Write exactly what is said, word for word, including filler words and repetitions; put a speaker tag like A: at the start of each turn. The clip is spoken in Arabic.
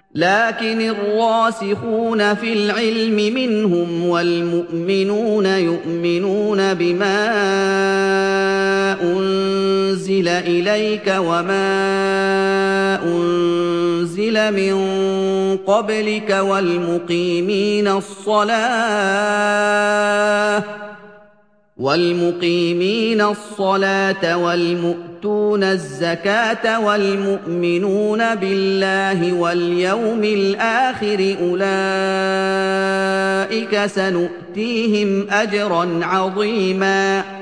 A: لكن الراسخون في العلم منهم والمؤمنون يؤمنون بما أنزل إليك وما أنزل من قبلك والمقيمين الصلاة والمقيمين الصلاة والمؤتون الزكاة والمؤمنون بالله واليوم الآخر أولئك سنؤتيهم أجرا عظيما